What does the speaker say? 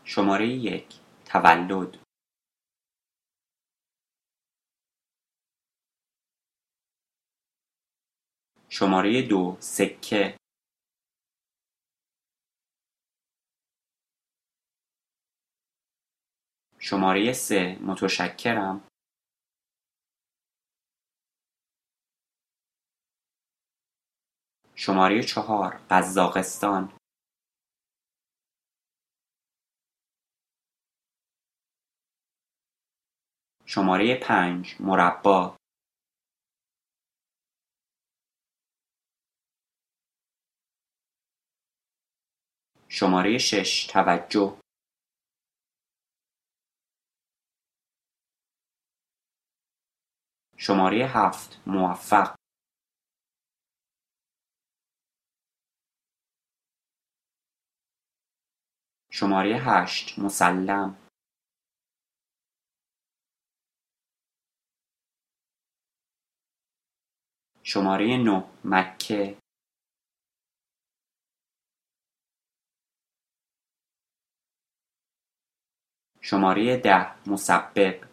شماره 1. تولد. شماره 2. سکه. شماره 3. متشکرم. شماره 4. قزاقستان. شماره 5. مربا. شماره 6. توجه. شماره 7. موفق. شماره 8. مسلم. شماره 9. مکه. شماره 10. مسبب.